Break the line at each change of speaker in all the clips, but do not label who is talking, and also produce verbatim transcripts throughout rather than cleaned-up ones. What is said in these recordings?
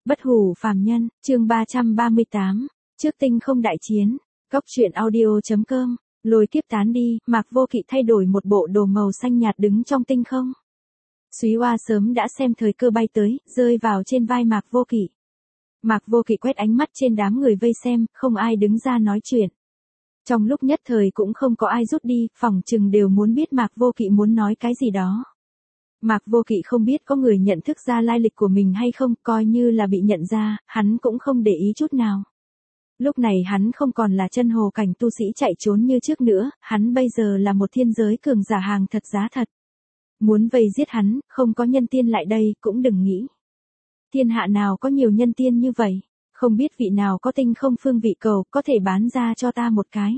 Bất hủ phàm nhân, chương ba trăm ba mươi tám, trước tinh không đại chiến, góc truyện audio.com, lôi kiếp tán đi, Mạc Vô Kỵ thay đổi một bộ đồ màu xanh nhạt đứng trong tinh không. Súy Oa sớm đã xem thời cơ bay tới, rơi vào trên vai Mạc Vô Kỵ. Mạc Vô Kỵ quét ánh mắt trên đám người vây xem, không ai đứng ra nói chuyện. Trong lúc nhất thời cũng không có ai rút đi, phỏng chừng đều muốn biết Mạc Vô Kỵ muốn nói cái gì đó. Mạc Vô Kỵ không biết có người nhận thức ra lai lịch của mình hay không, coi như là bị nhận ra, hắn cũng không để ý chút nào. Lúc này hắn không còn là chân hồ cảnh tu sĩ chạy trốn như trước nữa, hắn bây giờ là một thiên giới cường giả hàng thật giá thật. Muốn vây giết hắn, không có nhân tiên lại đây, cũng đừng nghĩ. Thiên hạ nào có nhiều nhân tiên như vậy, không biết vị nào có tinh không phương vị cầu, có thể bán ra cho ta một cái.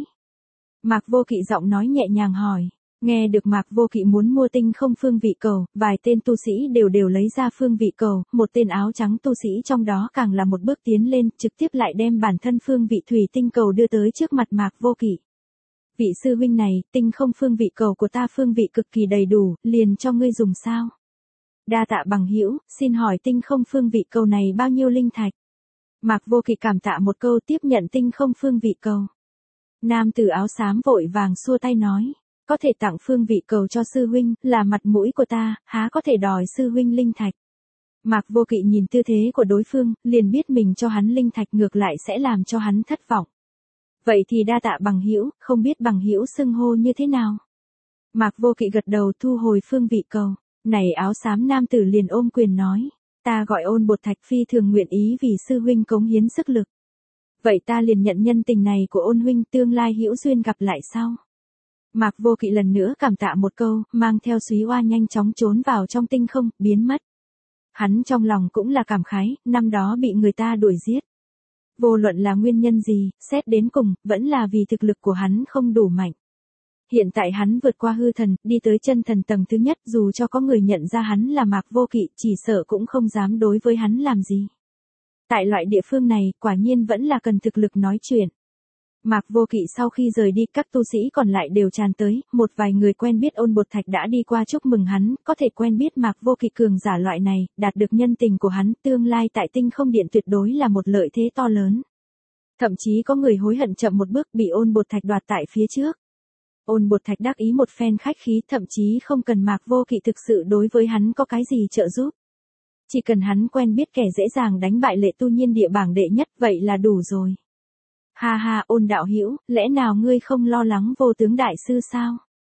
Mạc Vô Kỵ giọng nói nhẹ nhàng hỏi. Nghe được Mạc Vô Kỵ muốn mua tinh không phương vị cầu, vài tên tu sĩ đều đều lấy ra phương vị cầu, một tên áo trắng tu sĩ trong đó càng là một bước tiến lên, trực tiếp lại đem bản thân phương vị thủy tinh cầu đưa tới trước mặt Mạc Vô Kỵ. Vị sư huynh này, tinh không phương vị cầu của ta phương vị cực kỳ đầy đủ, liền cho ngươi dùng sao? Đa tạ bằng hữu, xin hỏi tinh không phương vị cầu này bao nhiêu linh thạch? Mạc Vô Kỵ cảm tạ một câu tiếp nhận tinh không phương vị cầu. Nam tử áo xám vội vàng xua tay nói. Có thể tặng phương vị cầu cho sư huynh, là mặt mũi của ta, há có thể đòi sư huynh linh thạch. Mạc Vô Kỵ nhìn tư thế của đối phương, liền biết mình cho hắn linh thạch ngược lại sẽ làm cho hắn thất vọng. Vậy thì đa tạ bằng hữu, không biết bằng hữu xưng hô như thế nào. Mạc Vô Kỵ gật đầu thu hồi phương vị cầu, này áo xám nam tử liền ôm quyền nói, ta gọi Ôn Bột Thạch phi thường nguyện ý vì sư huynh cống hiến sức lực. Vậy ta liền nhận nhân tình này của Ôn huynh, tương lai hữu duyên gặp lại sau. Mạc Vô Kỵ lần nữa cảm tạ một câu, mang theo Súy Oa nhanh chóng trốn vào trong tinh không, biến mất. Hắn trong lòng cũng là cảm khái, năm đó bị người ta đuổi giết. Vô luận là nguyên nhân gì, xét đến cùng, vẫn là vì thực lực của hắn không đủ mạnh. Hiện tại hắn vượt qua hư thần, đi tới chân thần tầng thứ nhất, dù cho có người nhận ra hắn là Mạc Vô Kỵ, chỉ sợ cũng không dám đối với hắn làm gì. Tại loại địa phương này, quả nhiên vẫn là cần thực lực nói chuyện. Mạc Vô Kỵ sau khi rời đi, các tu sĩ còn lại đều tràn tới, một vài người quen biết Ôn Bột Thạch đã đi qua chúc mừng hắn, có thể quen biết Mạc Vô Kỵ cường giả loại này, đạt được nhân tình của hắn, tương lai tại tinh không điện tuyệt đối là một lợi thế to lớn. Thậm chí có người hối hận chậm một bước bị Ôn Bột Thạch đoạt tại phía trước. Ôn Bột Thạch đắc ý một phen khách khí, thậm chí không cần Mạc Vô Kỵ thực sự đối với hắn có cái gì trợ giúp. Chỉ cần hắn quen biết kẻ dễ dàng đánh bại Lệ Tu Nhiên địa bảng đệ nhất, vậy là đủ rồi. Ha ha, Ôn đạo hữu, lẽ nào ngươi không lo lắng Vô Tướng đại sư sao?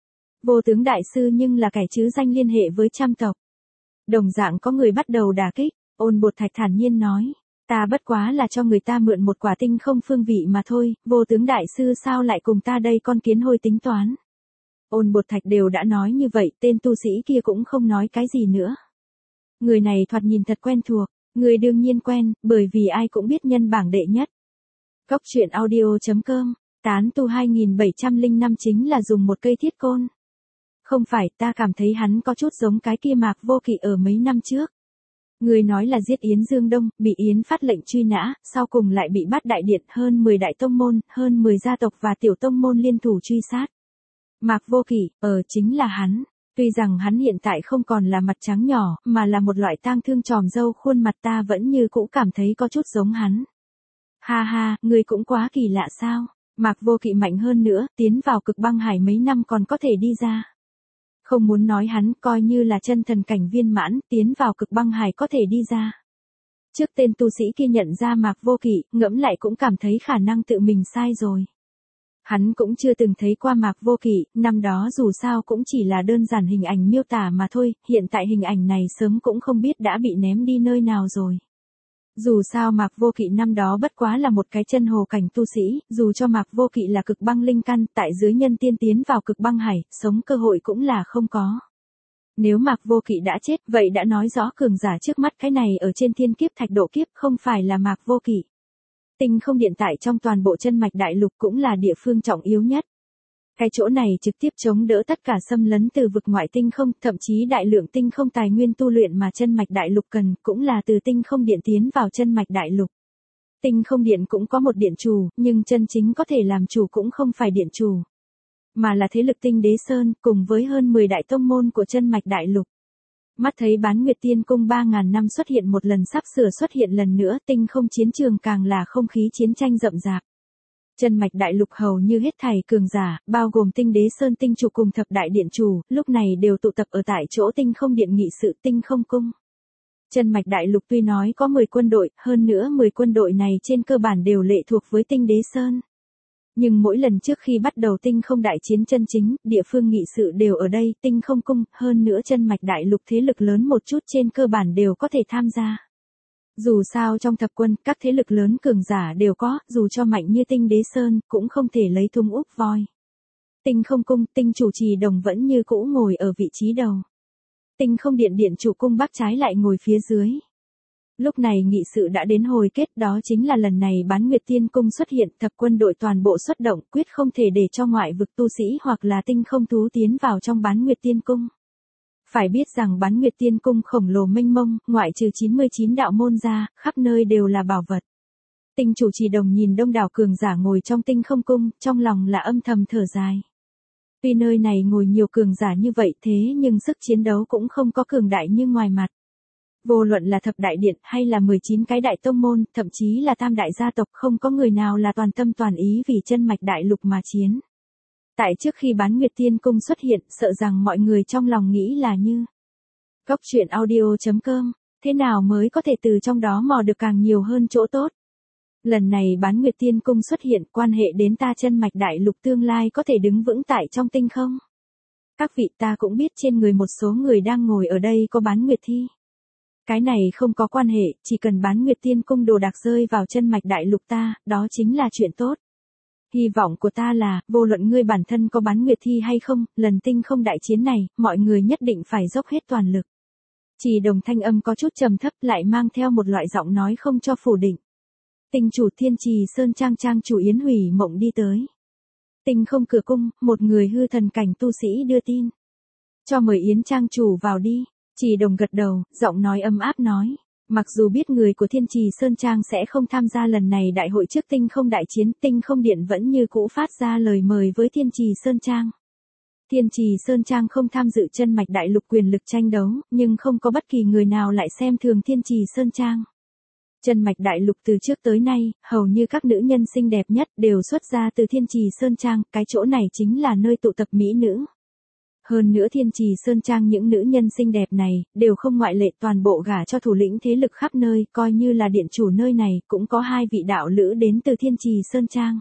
Vô Tướng đại sư nhưng là kẻ chứ danh liên hệ với trăm tộc. Đồng dạng có người bắt đầu đả kích, Ôn Bột Thạch thản nhiên nói, ta bất quá là cho người ta mượn một quả tinh không phương vị mà thôi, Vô Tướng đại sư sao lại cùng ta đây con kiến hôi tính toán? Ôn Bột Thạch đều đã nói như vậy, tên tu sĩ kia cũng không nói cái gì nữa. Người này thoạt nhìn thật quen thuộc, người đương nhiên quen, bởi vì ai cũng biết nhân bảng đệ nhất. Góc truyện audio.com, tán tu hai nghìn bảy trăm lẻ năm chính là dùng một cây thiết côn. Không phải, ta cảm thấy hắn có chút giống cái kia Mạc Vô Kỵ ở mấy năm trước. Người nói là giết Yến Dương Đông, bị Yến phát lệnh truy nã, sau cùng lại bị bắt đại điện, hơn mười đại tông môn, hơn mười gia tộc và tiểu tông môn liên thủ truy sát. Mạc Vô Kỵ, ờ chính là hắn. Tuy rằng hắn hiện tại không còn là mặt trắng nhỏ, mà là một loại tang thương tròm râu, khuôn mặt ta vẫn như cũ cảm thấy có chút giống hắn. Ha ha, ngươi cũng quá kỳ lạ sao? Mạc Vô Kỵ mạnh hơn nữa, tiến vào cực băng hải mấy năm còn có thể đi ra. Không muốn nói hắn, coi như là chân thần cảnh viên mãn, tiến vào cực băng hải có thể đi ra. Trước tên tu sĩ kia nhận ra Mạc Vô Kỵ, ngẫm lại cũng cảm thấy khả năng tự mình sai rồi. Hắn cũng chưa từng thấy qua Mạc Vô Kỵ, năm đó dù sao cũng chỉ là đơn giản hình ảnh miêu tả mà thôi, hiện tại hình ảnh này sớm cũng không biết đã bị ném đi nơi nào rồi. Dù sao Mạc Vô Kỵ năm đó bất quá là một cái chân hồ cảnh tu sĩ, dù cho Mạc Vô Kỵ là cực băng linh căn, tại dưới nhân tiên tiến vào cực băng hải, sống cơ hội cũng là không có. Nếu Mạc Vô Kỵ đã chết, vậy đã nói rõ cường giả trước mắt cái này ở trên thiên kiếp thạch độ kiếp không phải là Mạc Vô Kỵ. Tinh không điện tại trong toàn bộ chân mạch đại lục cũng là địa phương trọng yếu nhất. Cái chỗ này trực tiếp chống đỡ tất cả xâm lấn từ vực ngoại tinh không, thậm chí đại lượng tinh không tài nguyên tu luyện mà chân mạch đại lục cần, cũng là từ tinh không điện tiến vào chân mạch đại lục. Tinh không điện cũng có một điện chủ, nhưng chân chính có thể làm chủ cũng không phải điện chủ, mà là thế lực Tinh Đế Sơn, cùng với hơn mười đại tông môn của chân mạch đại lục. Mắt thấy Bán Nguyệt Tiên Cung ba ngàn năm xuất hiện một lần sắp sửa xuất hiện lần nữa, tinh không chiến trường càng là không khí chiến tranh rậm rạp. Chân mạch đại lục hầu như hết thảy cường giả, bao gồm tinh đế sơn tinh chủ cùng thập đại điện chủ, lúc này đều tụ tập ở tại chỗ tinh không điện nghị sự tinh không cung. Chân mạch đại lục tuy nói có mười quân đội, hơn nữa mười quân đội này trên cơ bản đều lệ thuộc với tinh đế sơn. Nhưng mỗi lần trước khi bắt đầu tinh không đại chiến chân chính, địa phương nghị sự đều ở đây, tinh không cung, hơn nữa chân mạch đại lục thế lực lớn một chút trên cơ bản đều có thể tham gia. Dù sao trong thập quân, các thế lực lớn cường giả đều có, dù cho mạnh như tinh đế sơn, cũng không thể lấy thung úp voi. Tinh không cung, tinh chủ trì đồng vẫn như cũ ngồi ở vị trí đầu. Tinh không điện điện chủ cung bắc trái lại ngồi phía dưới. Lúc này nghị sự đã đến hồi kết, đó chính là lần này Bán Nguyệt Tiên Cung xuất hiện, thập quân đội toàn bộ xuất động, quyết không thể để cho ngoại vực tu sĩ hoặc là tinh không thú tiến vào trong Bán Nguyệt Tiên Cung. Phải biết rằng Bán Nguyệt Tiên Cung khổng lồ mênh mông, ngoại trừ chín mươi chín đạo môn ra, khắp nơi đều là bảo vật. Tinh chủ trì đồng nhìn đông đảo cường giả ngồi trong tinh không cung, trong lòng là âm thầm thở dài. Tuy nơi này ngồi nhiều cường giả như vậy thế nhưng sức chiến đấu cũng không có cường đại như ngoài mặt. Vô luận là thập đại điện hay là mười chín cái đại tông môn, thậm chí là tam đại gia tộc, không có người nào là toàn tâm toàn ý vì chân mạch đại lục mà chiến. Tại trước khi Bán Nguyệt Tiên Cung xuất hiện, sợ rằng mọi người trong lòng nghĩ là như Góc truyện audio chấm com, thế nào mới có thể từ trong đó mò được càng nhiều hơn chỗ tốt. Lần này Bán Nguyệt Tiên Cung xuất hiện, quan hệ đến ta chân mạch đại lục tương lai có thể đứng vững tại trong tinh không. Các vị, ta cũng biết trên người một số người đang ngồi ở đây có Bán Nguyệt Thi. Cái này không có quan hệ, chỉ cần Bán Nguyệt Tiên Cung đồ đạc rơi vào chân mạch đại lục ta, đó chính là chuyện tốt. Hy vọng của ta là, vô luận ngươi bản thân có Bán Nguyệt Thi hay không, lần tinh không đại chiến này, mọi người nhất định phải dốc hết toàn lực. Chỉ đồng thanh âm có chút trầm thấp, lại mang theo một loại giọng nói không cho phủ định. Tinh chủ Thiên Trì Sơn Trang Trang chủ Yến Hủy Mộng đi tới. Tinh không cửa cung, một người hư thần cảnh tu sĩ đưa tin. Cho mời Yến Trang chủ vào đi. Chỉ đồng gật đầu, giọng nói ấm áp nói. Mặc dù biết người của Thiên Trì Sơn Trang sẽ không tham gia lần này đại hội trước tinh không đại chiến, tinh không điện vẫn như cũ phát ra lời mời với Thiên Trì Sơn Trang. Thiên Trì Sơn Trang không tham dự chân mạch đại lục quyền lực tranh đấu, nhưng không có bất kỳ người nào lại xem thường Thiên Trì Sơn Trang. Chân mạch đại lục từ trước tới nay, hầu như các nữ nhân xinh đẹp nhất đều xuất ra từ Thiên Trì Sơn Trang, cái chỗ này chính là nơi tụ tập mỹ nữ. Hơn nữa Thiên Trì Sơn Trang những nữ nhân xinh đẹp này, đều không ngoại lệ toàn bộ gả cho thủ lĩnh thế lực khắp nơi, coi như là điện chủ nơi này, cũng có hai vị đạo lữ đến từ Thiên Trì Sơn Trang.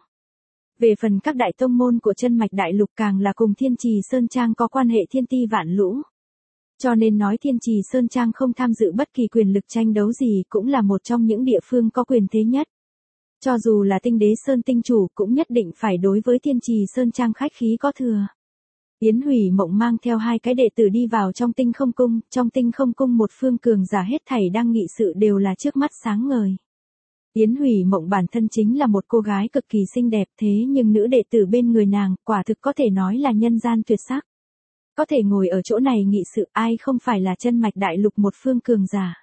Về phần các đại tông môn của chân mạch đại lục càng là cùng Thiên Trì Sơn Trang có quan hệ thiên ti vạn lũ. Cho nên nói Thiên Trì Sơn Trang không tham dự bất kỳ quyền lực tranh đấu gì cũng là một trong những địa phương có quyền thế nhất. Cho dù là tinh đế Sơn tinh chủ cũng nhất định phải đối với Thiên Trì Sơn Trang khách khí có thừa. Yến Hủy Mộng mang theo hai cái đệ tử đi vào trong tinh không cung, trong tinh không cung một phương cường giả hết thảy đang nghị sự đều là trước mắt sáng ngời. Yến Hủy Mộng bản thân chính là một cô gái cực kỳ xinh đẹp thế nhưng nữ đệ tử bên người nàng, quả thực có thể nói là nhân gian tuyệt sắc. Có thể ngồi ở chỗ này nghị sự ai không phải là chân mạch đại lục một phương cường giả.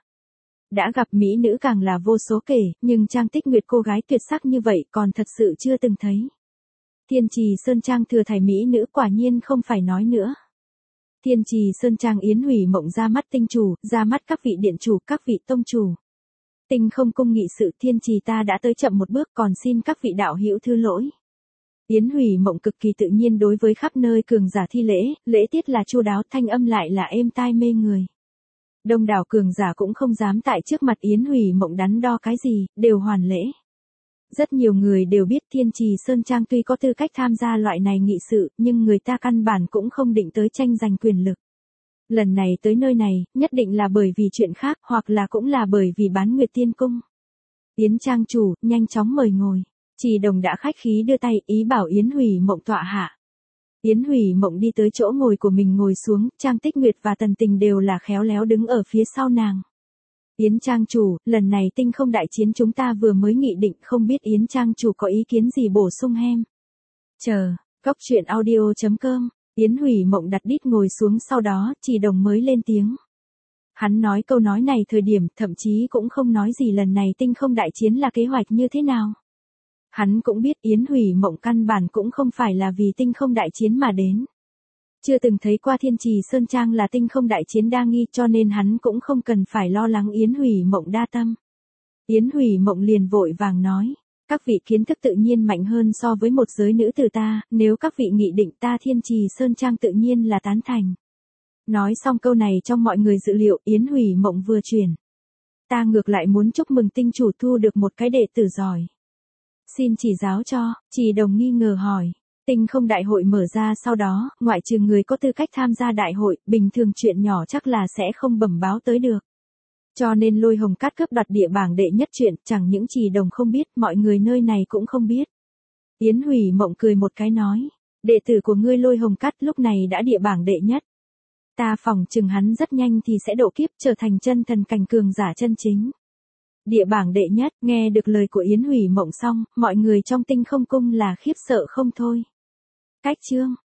Đã gặp mỹ nữ càng là vô số kể, nhưng Trang Tích Nguyệt cô gái tuyệt sắc như vậy còn thật sự chưa từng thấy. Thiên Trì Sơn Trang thừa thải mỹ nữ quả nhiên không phải nói nữa. Thiên Trì Sơn Trang Yến Hủy Mộng ra mắt tinh chủ, ra mắt các vị điện chủ, các vị tông chủ. Tinh không cung nghị sự Thiên Trì ta đã tới chậm một bước còn xin các vị đạo hữu thứ lỗi. Yến Hủy Mộng cực kỳ tự nhiên đối với khắp nơi cường giả thi lễ, lễ tiết là chu đáo thanh âm lại là êm tai mê người. Đông đảo cường giả cũng không dám tại trước mặt Yến Hủy Mộng đắn đo cái gì, đều hoàn lễ. Rất nhiều người đều biết Thiên Trì Sơn Trang tuy có tư cách tham gia loại này nghị sự, nhưng người ta căn bản cũng không định tới tranh giành quyền lực. Lần này tới nơi này, nhất định là bởi vì chuyện khác, hoặc là cũng là bởi vì Bán Nguyệt Tiên Cung. Yến Trang chủ, nhanh chóng mời ngồi. Chỉ đồng đã khách khí đưa tay, ý bảo Yến Hủy Mộng tọa hạ. Yến Hủy Mộng đi tới chỗ ngồi của mình ngồi xuống, Trang Tích Nguyệt và Tần Tình đều là khéo léo đứng ở phía sau nàng. Yến Trang chủ, lần này tinh không đại chiến chúng ta vừa mới nghị định, không biết Yến Trang chủ có ý kiến gì bổ sung hem. Chờ, góc truyện audio chấm com, Yến Hủy Mộng đặt đít ngồi xuống sau đó, Chỉ đồng mới lên tiếng. Hắn nói câu nói này thời điểm, thậm chí cũng không nói gì lần này tinh không đại chiến là kế hoạch như thế nào. Hắn cũng biết Yến Hủy Mộng căn bản cũng không phải là vì tinh không đại chiến mà đến. Chưa từng thấy qua Thiên Trì Sơn Trang là tinh không đại chiến đa nghi cho nên hắn cũng không cần phải lo lắng Yến Hủy Mộng đa tâm. Yến Hủy Mộng liền vội vàng nói, các vị kiến thức tự nhiên mạnh hơn so với một giới nữ từ ta, nếu các vị nghị định ta Thiên Trì Sơn Trang tự nhiên là tán thành. Nói xong câu này trong mọi người dự liệu, Yến Hủy Mộng vừa chuyển. Ta ngược lại muốn chúc mừng tinh chủ thu được một cái đệ tử giỏi. Xin chỉ giáo cho, Trì Đồng nghi ngờ hỏi. Tinh không đại hội mở ra sau đó, ngoại trừ người có tư cách tham gia đại hội, bình thường chuyện nhỏ chắc là sẽ không bẩm báo tới được. Cho nên Lôi Hồng Cát cướp đoạt địa bảng đệ nhất chuyện, chẳng những Trì Đồng không biết, mọi người nơi này cũng không biết. Yến Hủy Mộng cười một cái nói, đệ tử của ngươi Lôi Hồng Cát lúc này đã địa bảng đệ nhất. Ta phỏng chừng hắn rất nhanh thì sẽ độ kiếp trở thành chân thần cảnh cường giả chân chính. Địa bảng đệ nhất, nghe được lời của Yến Hủy Mộng xong, mọi người trong Tinh Không Cung là khiếp sợ không thôi. Cách chương